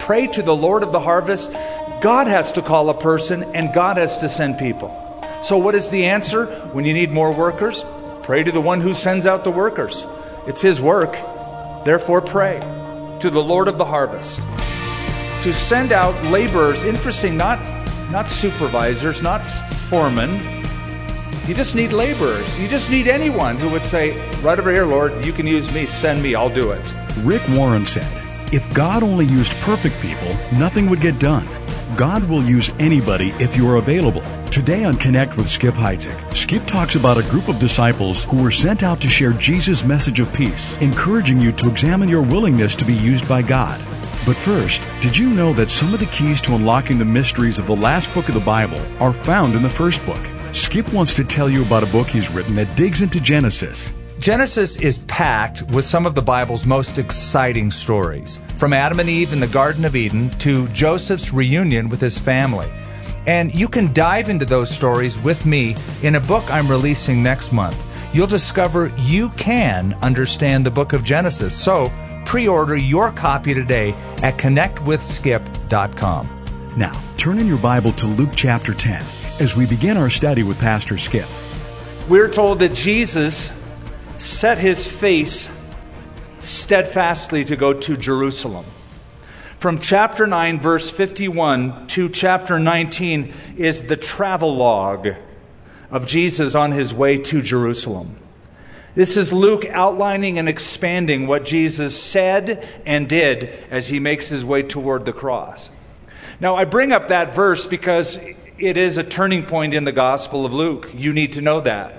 pray to the Lord of the harvest. God has to call a person, and God has to send people. So what is the answer when you need more workers? Pray to the one who sends out the workers. It's his work. Therefore pray to the Lord of the harvest to send out laborers. Interesting, not supervisors, not foremen. You just need laborers. You just need anyone who would say, right over here, Lord, you can use me, send me, I'll do it. Rick Warren said, if God only used perfect people, nothing would get done. God will use anybody if you are available. Today on Connect with Skip Heitzig, Skip talks about a group of disciples who were sent out to share Jesus' message of peace, encouraging you to examine your willingness to be used by God. But first, did you know that some of the keys to unlocking the mysteries of the last book of the Bible are found in the first book? Skip wants to tell you about a book he's written that digs into Genesis. Genesis is packed with some of the Bible's most exciting stories, from Adam and Eve in the Garden of Eden to Joseph's reunion with his family. And you can dive into those stories with me in a book I'm releasing next month. You'll discover you can understand the book of Genesis. So pre-order your copy today at connectwithskip.com. Now, turn in your Bible to Luke chapter 10 as we begin our study with Pastor Skip. We're told that Jesus set his face steadfastly to go to Jerusalem. From chapter 9, verse 51 to chapter 19 is the travelogue of Jesus on his way to Jerusalem. This is Luke outlining and expanding what Jesus said and did as he makes his way toward the cross. Now, I bring up that verse because it is a turning point in the Gospel of Luke. You need to know that.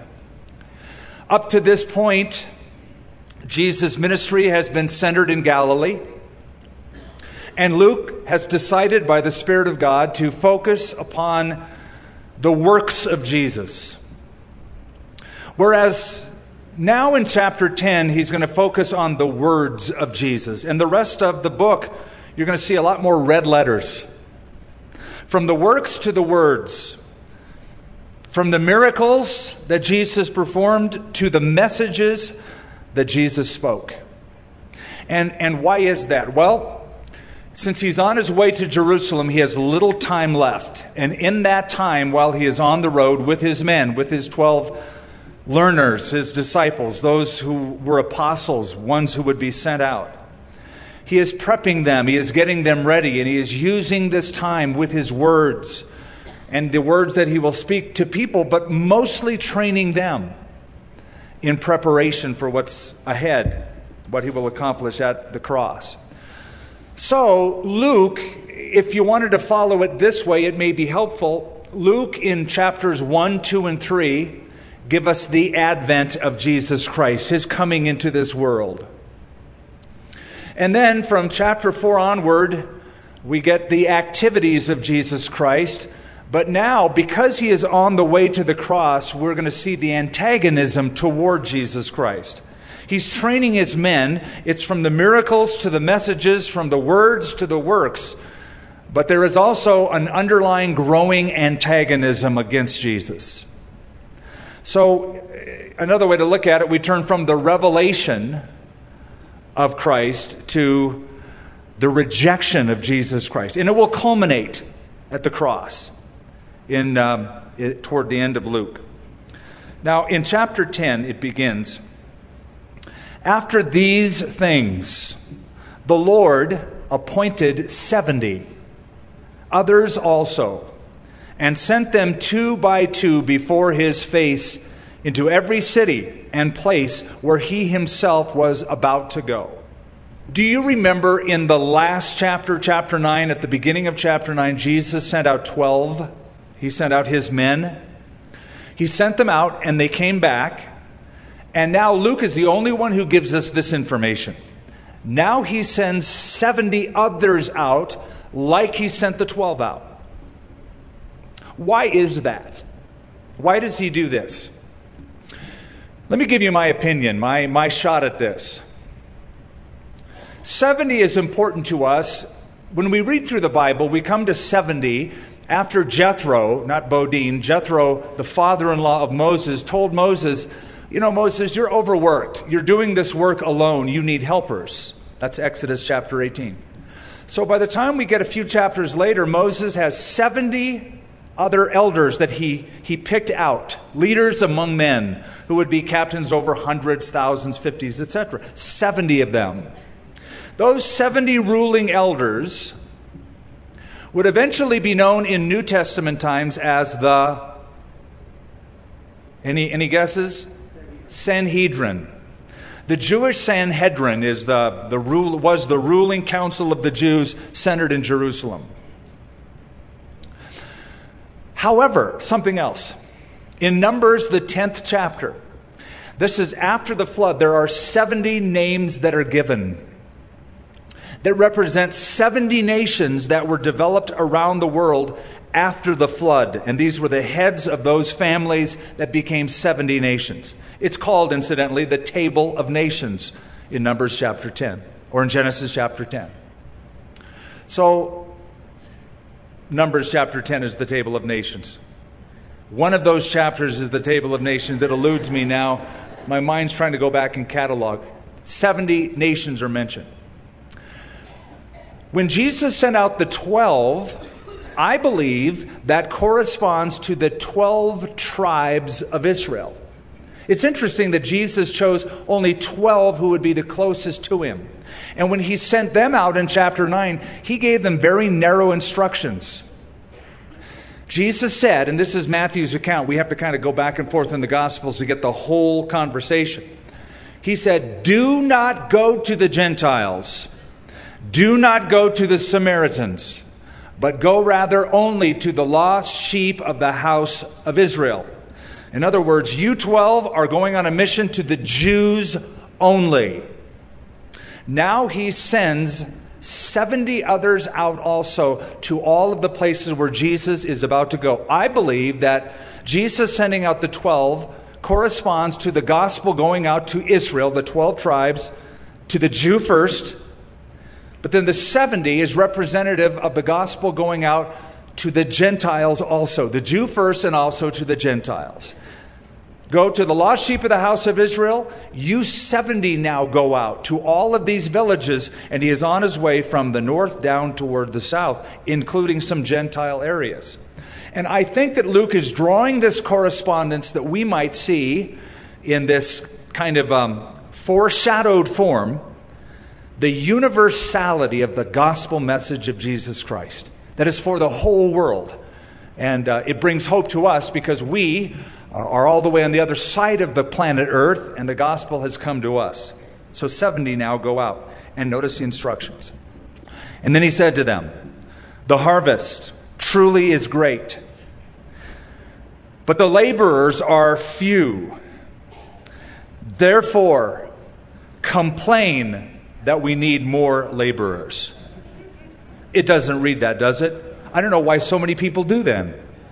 Up to this point, Jesus' ministry has been centered in Galilee. And Luke has decided by the Spirit of God to focus upon the works of Jesus. Whereas now in chapter 10, he's going to focus on the words of Jesus. And the rest of the book, you're going to see a lot more red letters. From the works to the words. From the miracles that Jesus performed to the messages that Jesus spoke. And why is that? Well, since he's on his way to Jerusalem, he has little time left. And in that time, while he is on the road with his men, with his 12 learners, his disciples, those who were apostles, ones who would be sent out, he is prepping them, he is getting them ready, and he is using this time with his words and the words that he will speak to people, but mostly training them in preparation for what's ahead, what he will accomplish at the cross. So Luke, if you wanted to follow it this way, it may be helpful. Luke in chapters 1, 2, and 3 give us the advent of Jesus Christ, his coming into this world. And then from chapter 4 onward, we get the activities of Jesus Christ. But now, because he is on the way to the cross, we're going to see the antagonism toward Jesus Christ. He's training his men. It's from the miracles to the messages, from the words to the works. But there is also an underlying growing antagonism against Jesus. So, another way to look at it, we turn from the revelation of Christ to the rejection of Jesus Christ. And it will culminate at the cross. Toward the end of Luke. Now, in chapter 10, it begins, after these things, the Lord appointed 70, others also, and sent them 2 by 2 before his face into every city and place where he himself was about to go. Do you remember in the last chapter, chapter 9, at the beginning of chapter 9, Jesus sent out 12? He sent out his men. He sent them out and they came back. And now Luke is the only one who gives us this information. Now he sends 70 others out like he sent the 12 out. Why is that? Why does he do this? Let me give you my opinion, my shot at this. 70 is important to us. When we read through the Bible, we come to 70 after Jethro, not Bodine, Jethro, the father-in-law of Moses, told Moses, you know, Moses, you're overworked. You're doing this work alone. You need helpers. That's Exodus chapter 18. So by the time we get a few chapters later, Moses has 70 other elders that he picked out, leaders among men who would be captains over hundreds, thousands, fifties, etc. 70 of them. Those 70 ruling elders would eventually be known in New Testament times as the, any guesses? Sanhedrin. The Jewish Sanhedrin was the ruling council of the Jews centered in Jerusalem. However, something else. In Numbers, the 10th chapter, this is after the flood, there are 70 names that are given that represent 70 nations that were developed around the world after the flood. And these were the heads of those families that became 70 nations. It's called, incidentally, the Table of Nations in Numbers chapter 10, or in Genesis chapter 10. So, Numbers chapter 10 is the Table of Nations. One of those chapters is the Table of Nations. It eludes me now. My mind's trying to go back and catalog. 70 nations are mentioned. When Jesus sent out the 12, I believe that corresponds to the 12 tribes of Israel. It's interesting that Jesus chose only 12 who would be the closest to him. And when he sent them out in chapter 9, he gave them very narrow instructions. Jesus said, and this is Matthew's account, we have to kind of go back and forth in the Gospels to get the whole conversation. He said, "Do not go to the Gentiles. Do not go to the Samaritans, but go rather only to the lost sheep of the house of Israel." In other words, you 12 are going on a mission to the Jews only. Now he sends 70 others out also to all of the places where Jesus is about to go. I believe that Jesus sending out the 12 corresponds to the gospel going out to Israel, the 12 tribes, to the Jew first, but then the 70 is representative of the gospel going out to the Gentiles also, the Jew first and also to the Gentiles. Go to the lost sheep of the house of Israel. You 70 now go out to all of these villages, and he is on his way from the north down toward the south, including some Gentile areas. And I think that Luke is drawing this correspondence that we might see in this kind of foreshadowed form, the universality of the gospel message of Jesus Christ, that is for the whole world. And it brings hope to us because we are all the way on the other side of the planet Earth, and the gospel has come to us. So 70 now go out, and notice the instructions. And then he said to them, "The harvest truly is great, but the laborers are few. Therefore, complain that we need more laborers." It doesn't read that, does it? I don't know why so many people do then.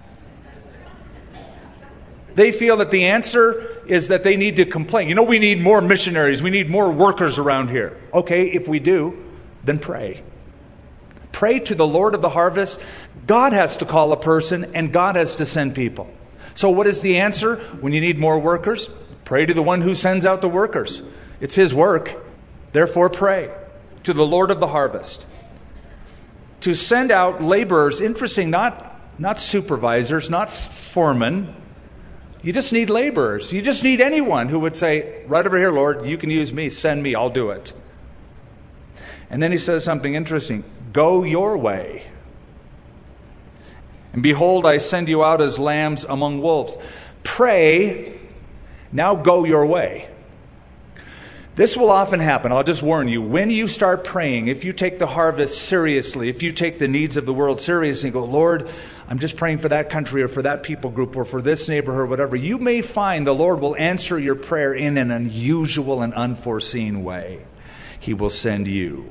They feel that the answer is that they need to complain. We need more missionaries. We need more workers around here. Okay, if we do, then pray. Pray to the Lord of the harvest. God has to call a person, and God has to send people. So what is the answer when you need more workers? Pray to the one who sends out the workers. It's his work. Therefore, pray to the Lord of the harvest to send out laborers. Interesting, not supervisors, not foremen. You just need laborers. You just need anyone who would say, "Right over here, Lord, you can use me. Send me. I'll do it." And then he says something interesting. "Go your way. And behold, I send you out as lambs among wolves." Pray, now go your way. This will often happen. I'll just warn you. When you start praying, if you take the harvest seriously, if you take the needs of the world seriously and go, "Lord, I'm just praying for that country or for that people group or for this neighborhood or whatever," you may find the Lord will answer your prayer in an unusual and unforeseen way. He will send you.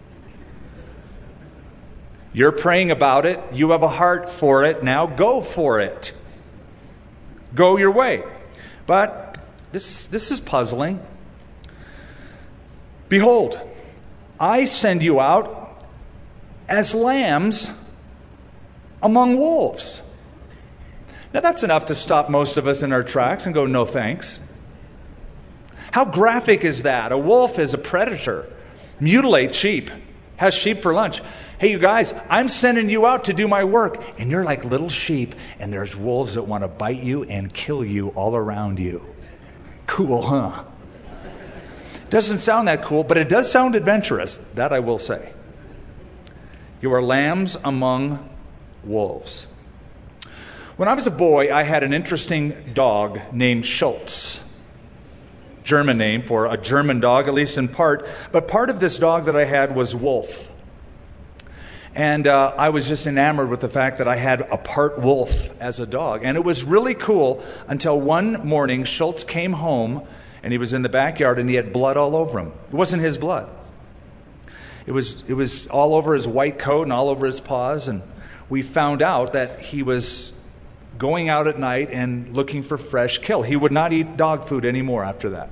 You're praying about it. You have a heart for it. Now go for it. Go your way. But this is puzzling. "Behold, I send you out as lambs among wolves." Now that's enough to stop most of us in our tracks and go, "No thanks." How graphic is that? A wolf is a predator. Mutilate sheep. has sheep for lunch. Hey, you guys, I'm sending you out to do my work. And you're like little sheep, and there's wolves that want to bite you and kill you all around you. Cool, huh? Doesn't sound that cool, but it does sound adventurous. That I will say. You are lambs among wolves. When I was a boy, I had an interesting dog named Schultz. German name for a German dog, at least in part. But part of this dog that I had was Wolf. And I was just enamored with the fact that I had a part wolf as a dog. And it was really cool until one morning Schultz came home and he was in the backyard and he had blood all over him. It wasn't his blood. It was all over his white coat and all over his paws. And we found out that he was going out at night and looking for fresh kill. He would not eat dog food anymore after that.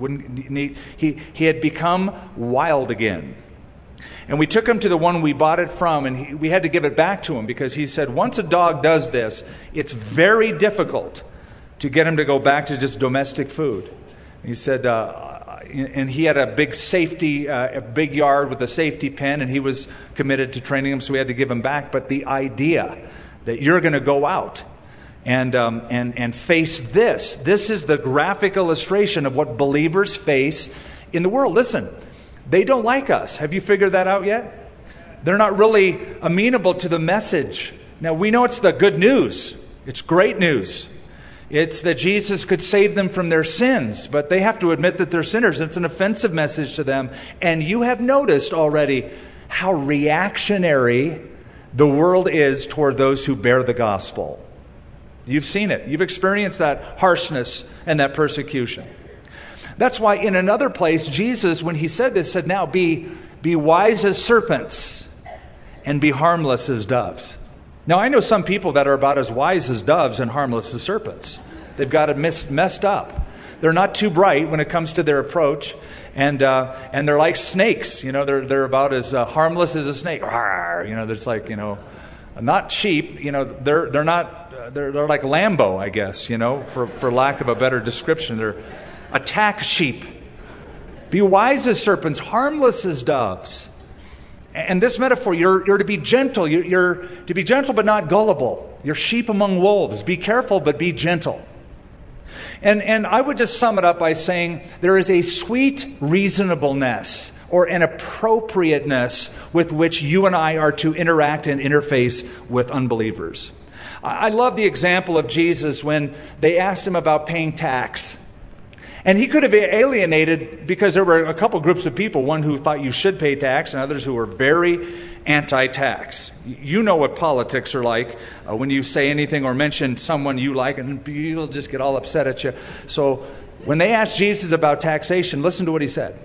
He had become wild again. And we took him to the one we bought it from, and we had to give it back to him because he said once a dog does this, it's very difficult to get him to go back to just domestic food. He said, and he had a big yard with a safety pen, and he was committed to training him, so we had to give him back. But the idea that you're going to go out and face this is the graphic illustration of what believers face in the world. Listen. They don't like us. Have you figured that out yet? They're not really amenable to the message. Now, we know it's the good news. It's great news. It's that Jesus could save them from their sins, but they have to admit that they're sinners. It's an offensive message to them. And you have noticed already how reactionary the world is toward those who bear the gospel. You've seen it. You've experienced that harshness and that persecution. That's why in another place, Jesus, when he said this, said, now be wise as serpents and be harmless as doves. Now, I know some people that are about as wise as doves and harmless as serpents. They've got it messed up. They're not too bright when it comes to their approach. And they're like snakes. You know, they're about as harmless as a snake. It's like, not sheep. They're like Lambo, I guess, for lack of a better description. They're attack sheep. Be wise as serpents, harmless as doves. And this metaphor, you're to be gentle. You're to be gentle but not gullible. You're sheep among wolves. Be careful but be gentle. And I would just sum it up by saying there is a sweet reasonableness or an appropriateness with which you and I are to interact and interface with unbelievers. I love the example of Jesus when they asked him about paying tax. And he could have alienated, because there were a couple groups of people, one who thought you should pay tax and others who were very anti-tax. You know what politics are like when you say anything or mention someone you like and people just get all upset at you. So when they asked Jesus about taxation, listen to what he said.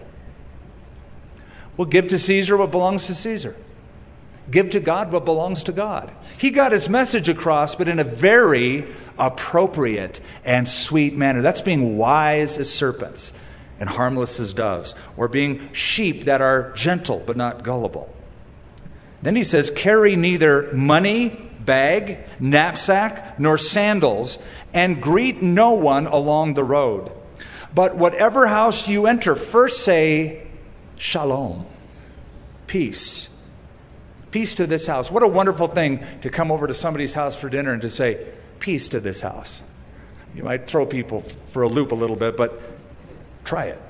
Well, give to Caesar what belongs to Caesar. Give to God what belongs to God. He got his message across, but in a very appropriate and sweet manner. That's being wise as serpents and harmless as doves, or being sheep that are gentle but not gullible. Then he says, carry neither money, bag, knapsack, nor sandals, and greet no one along the road. But whatever house you enter, first say, Shalom, peace. Peace to this house. What a wonderful thing to come over to somebody's house for dinner and to say, peace to this house. You might throw people for a loop a little bit, but try it.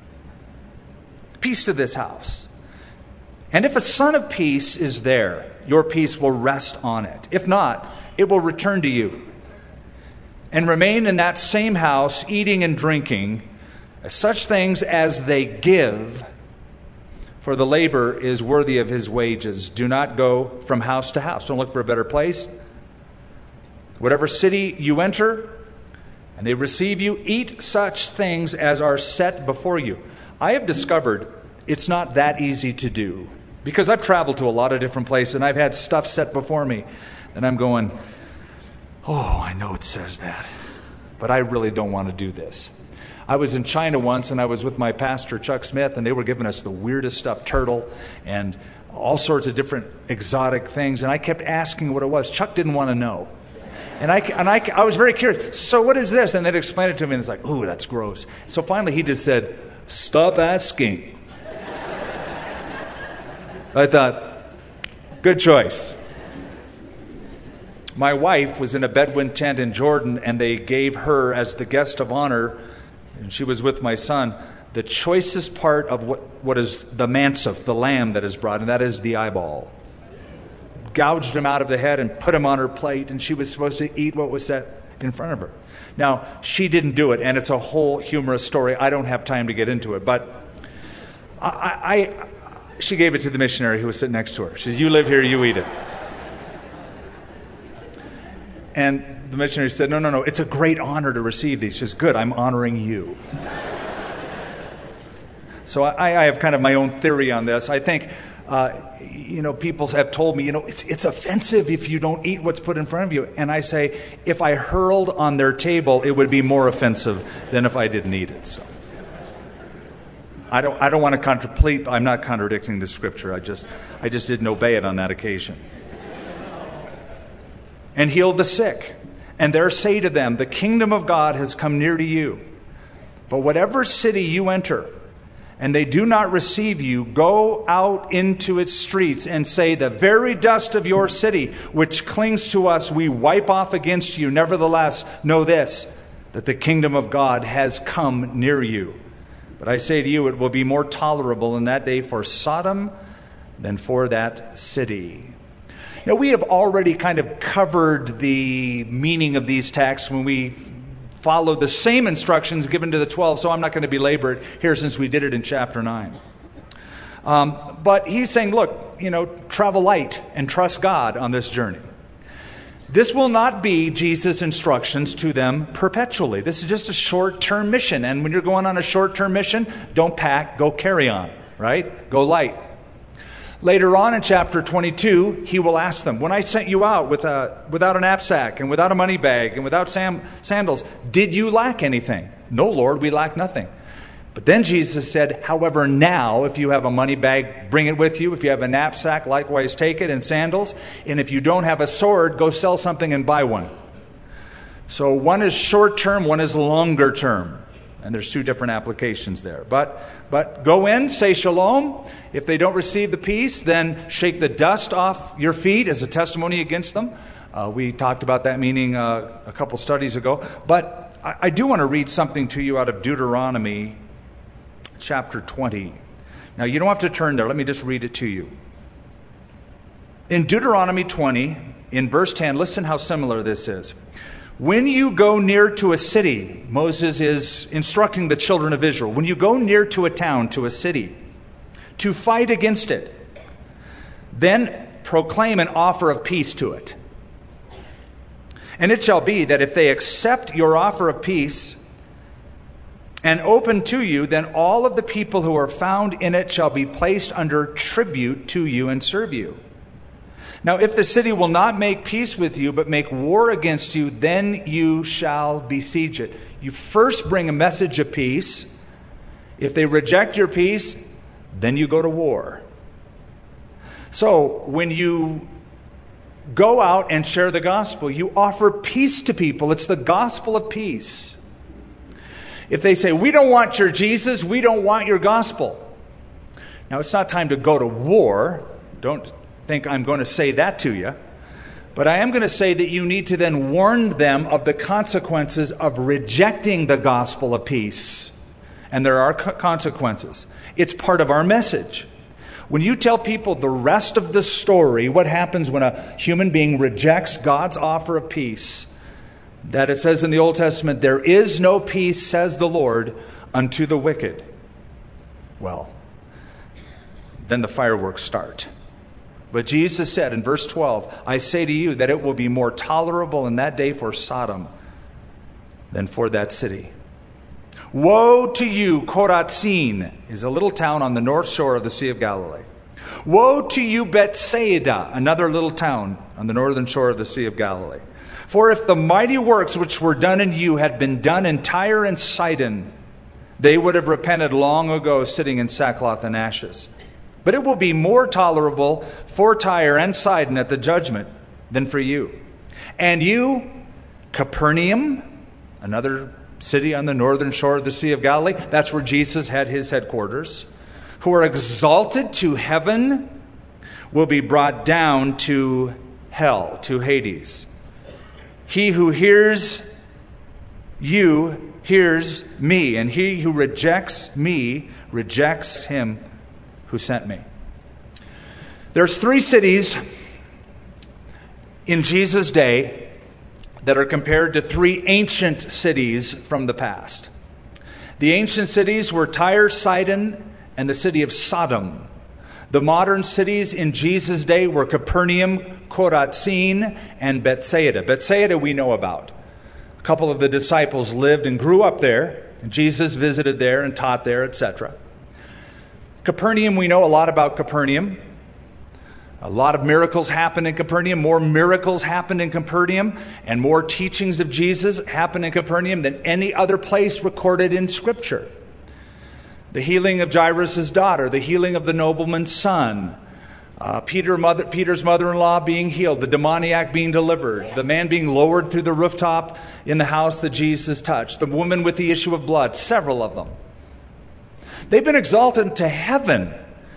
Peace to this house. And if a son of peace is there, your peace will rest on it. If not, it will return to you. And remain in that same house, eating and drinking, such things as they give, for the labor is worthy of his wages. Do not go from house to house. Don't look for a better place. Whatever city you enter, and they receive you, eat such things as are set before you. I have discovered it's not that easy to do, because I've traveled to a lot of different places, and I've had stuff set before me, and I'm going, oh, I know it says that, but I really don't want to do this. I was in China once, and I was with my pastor, Chuck Smith, and they were giving us the weirdest stuff, turtle and all sorts of different exotic things, and I kept asking what it was. Chuck didn't want to know. And I was very curious. So what is this? And they'd explain it to me, and it's like, ooh, that's gross. So finally he just said, stop asking. I thought, good choice. My wife was in a Bedouin tent in Jordan, and they gave her, as the guest of honor, and she was with my son, the choicest part of what is the mansif, the lamb that is brought, and that is the eyeball. Gouged him out of the head and put him on her plate, and she was supposed to eat what was set in front of her. Now, she didn't do it, and it's a whole humorous story. I don't have time to get into it, but she gave it to the missionary who was sitting next to her. She said, "You live here, you eat it." And the missionary said, No, it's a great honor to receive these. She says, "Good, I'm honoring you." So I have kind of my own theory on this. I think, people have told me, it's offensive if you don't eat what's put in front of you. And I say, if I hurled on their table, it would be more offensive than if I didn't eat it. So I don't want to I'm not contradicting the scripture. I just didn't obey it on that occasion. And heal the sick. And there say to them, the kingdom of God has come near to you. But whatever city you enter, and they do not receive you, go out into its streets and say, the very dust of your city, which clings to us, we wipe off against you. Nevertheless, know this, that the kingdom of God has come near you. But I say to you, it will be more tolerable in that day for Sodom than for that city. Now, we have already kind of covered the meaning of these texts when we followed the same instructions given to the 12, so I'm not going to belabor it here since we did it in chapter 9. But he's saying, look, travel light and trust God on this journey. This will not be Jesus' instructions to them perpetually. This is just a short-term mission. And when you're going on a short-term mission, don't pack, go carry on, right? Go light. Later on in chapter 22, he will ask them, when I sent you out without a knapsack and without a money bag and without sandals, did you lack anything? No, Lord, we lack nothing. But then Jesus said, however, now, if you have a money bag, bring it with you. If you have a knapsack, likewise take it, and sandals. And if you don't have a sword, go sell something and buy one. So one is short term, one is longer term. And there's two different applications there. But go in, say shalom. If they don't receive the peace, then shake the dust off your feet as a testimony against them. We talked about that meaning a couple studies ago. But I do want to read something to you out of Deuteronomy chapter 20. Now, you don't have to turn there. Let me just read it to you. In Deuteronomy 20, in verse 10, listen how similar this is. When you go near to a city, Moses is instructing the children of Israel, when you go near to a town, to a city, to fight against it, then proclaim an offer of peace to it. And it shall be that if they accept your offer of peace and open to you, then all of the people who are found in it shall be placed under tribute to you and serve you. Now, if the city will not make peace with you, but make war against you, then you shall besiege it. You first bring a message of peace. If they reject your peace, then you go to war. So, when you go out and share the gospel, you offer peace to people. It's the gospel of peace. If they say, we don't want your Jesus, we don't want your gospel. Now, it's not time to go to war. Don't think I'm going to say that to you. But I am going to say that you need to then warn them of the consequences of rejecting the gospel of peace. And there are consequences. It's part of our message. When you tell people the rest of the story, what happens when a human being rejects God's offer of peace, that it says in the Old Testament, there is no peace, says the Lord, unto the wicked. Well, then the fireworks start. But Jesus said in verse 12, I say to you that it will be more tolerable in that day for Sodom than for that city. Woe to you, Chorazin is a little town on the north shore of the Sea of Galilee. Woe to you, Bethsaida, another little town on the northern shore of the Sea of Galilee. For if the mighty works which were done in you had been done in Tyre and Sidon, they would have repented long ago, sitting in sackcloth and ashes. But it will be more tolerable for Tyre and Sidon at the judgment than for you. And you, Capernaum, another city on the northern shore of the Sea of Galilee, that's where Jesus had his headquarters, who are exalted to heaven, will be brought down to hell, to Hades. He who hears you hears me, and he who rejects me rejects him who sent me. There's 3 cities in Jesus' day that are compared to 3 ancient cities from the past. The ancient cities were Tyre, Sidon, and the city of Sodom. The modern cities in Jesus' day were Capernaum, Chorazin, and Bethsaida. Bethsaida we know about. A couple of the disciples lived and grew up there. And Jesus visited there and taught there, etc. Capernaum, we know a lot about Capernaum. A lot of miracles happened in Capernaum. More miracles happened in Capernaum, and more teachings of Jesus happened in Capernaum than any other place recorded in Scripture. The healing of Jairus' daughter, the healing of the nobleman's son, Peter's mother-in-law being healed, the demoniac being delivered, the man being lowered through the rooftop in the house that Jesus touched, the woman with the issue of blood, several of them. They've been exalted to heaven,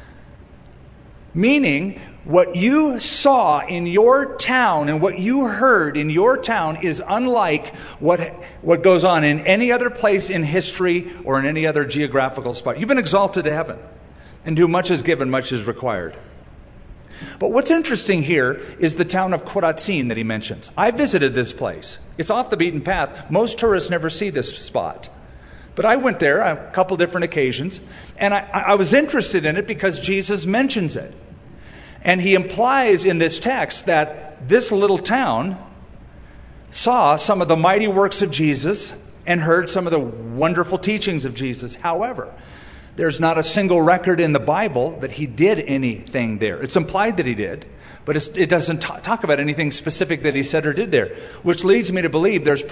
meaning what you saw in your town and what you heard in your town is unlike what goes on in any other place in history or in any other geographical spot. You've been exalted to heaven, and to much is given, much is required. But what's interesting here is the town of Chorazin that he mentions. I visited this place. It's off the beaten path. Most tourists never see this spot. But I went there on a couple different occasions, and I was interested in it because Jesus mentions it. And he implies in this text that this little town saw some of the mighty works of Jesus and heard some of the wonderful teachings of Jesus. However, there's not a single record in the Bible that he did anything there. It's implied that he did, but it doesn't talk about anything specific that he said or did there, which leads me to believe there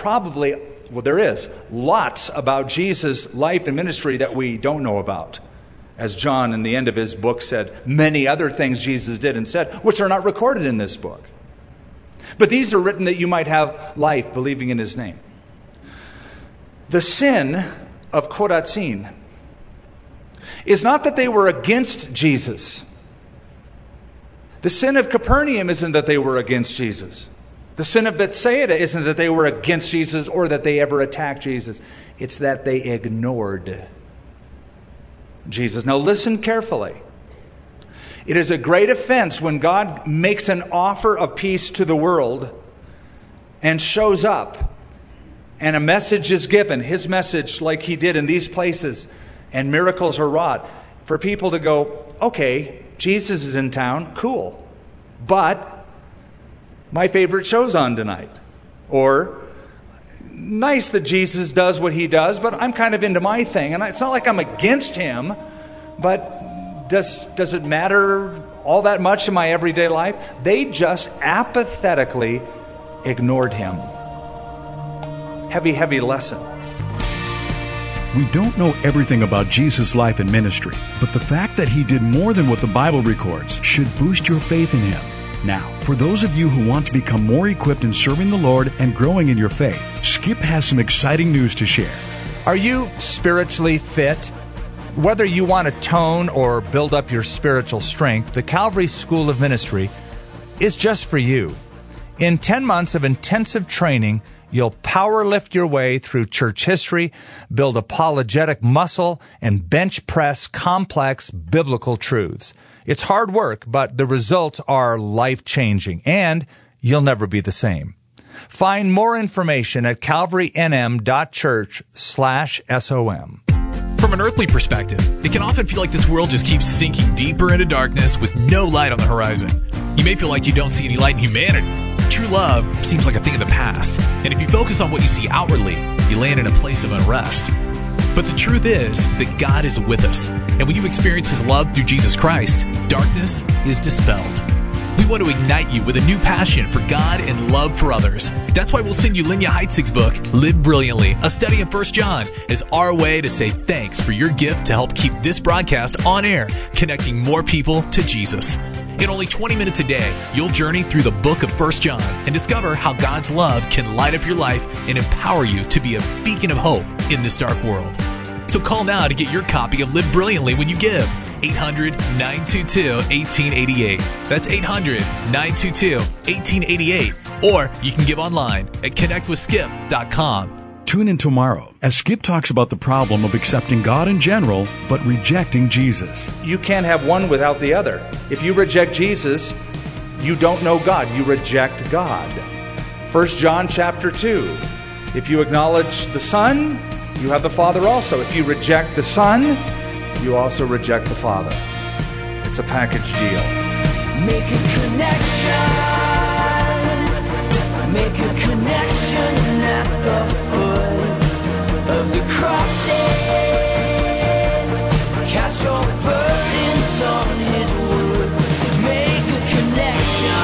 is lots about Jesus' life and ministry that we don't know about. As John, in the end of his book, said, many other things Jesus did and said, which are not recorded in this book. But these are written that you might have life, believing in his name. The sin of Chorazin is not that they were against Jesus. The sin of Capernaum isn't that they were against Jesus. The sin of Bethsaida isn't that they were against Jesus or that they ever attacked Jesus. It's that they ignored Jesus. Now listen carefully. It is a great offense when God makes an offer of peace to the world and shows up and a message is given, his message like he did in these places, and miracles are wrought, for people to go, okay, Jesus is in town, cool, but my favorite show's on tonight. Or, nice that Jesus does what he does, but I'm kind of into my thing. And it's not like I'm against him, but does it matter all that much in my everyday life? They just apathetically ignored him. Heavy, heavy lesson. We don't know everything about Jesus' life and ministry, but the fact that he did more than what the Bible records should boost your faith in him. Now, for those of you who want to become more equipped in serving the Lord and growing in your faith, Skip has some exciting news to share. Are you spiritually fit? Whether you want to tone or build up your spiritual strength, the Calvary School of Ministry is just for you. In 10 months of intensive training, you'll power lift your way through church history, build apologetic muscle, and bench press complex biblical truths. It's hard work, but the results are life-changing, and you'll never be the same. Find more information at calvarynm.church/SOM. From an earthly perspective, it can often feel like this world just keeps sinking deeper into darkness with no light on the horizon. You may feel like you don't see any light in humanity. True love seems like a thing of the past, and if you focus on what you see outwardly, you land in a place of unrest. But the truth is that God is with us, and when you experience His love through Jesus Christ, darkness is dispelled. We want to ignite you with a new passion for God and love for others. That's why we'll send you Linya Heitzig's book, Live Brilliantly, a study in 1 John, as our way to say thanks for your gift to help keep this broadcast on air, connecting more people to Jesus. In only 20 minutes a day, you'll journey through the book of 1 John and discover how God's love can light up your life and empower you to be a beacon of hope in this dark world. So call now to get your copy of Live Brilliantly when you give. 800-922-1888. That's 800-922-1888. Or you can give online at connectwithskip.com. Tune in tomorrow as Skip talks about the problem of accepting God in general, but rejecting Jesus. You can't have one without the other. If you reject Jesus, you don't know God. You reject God. 1 John chapter 2. If you acknowledge the Son, you have the Father also. If you reject the Son, you also reject the Father. It's a package deal. Make a connection. Make a connection at the foot of the cross. Cast your burdens on His wood. Make a connection.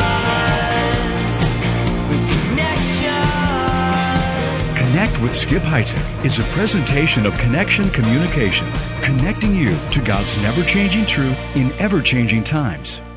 Connect with Skip Heitzig is a presentation of Connection Communications, connecting you to God's never-changing truth in ever-changing times.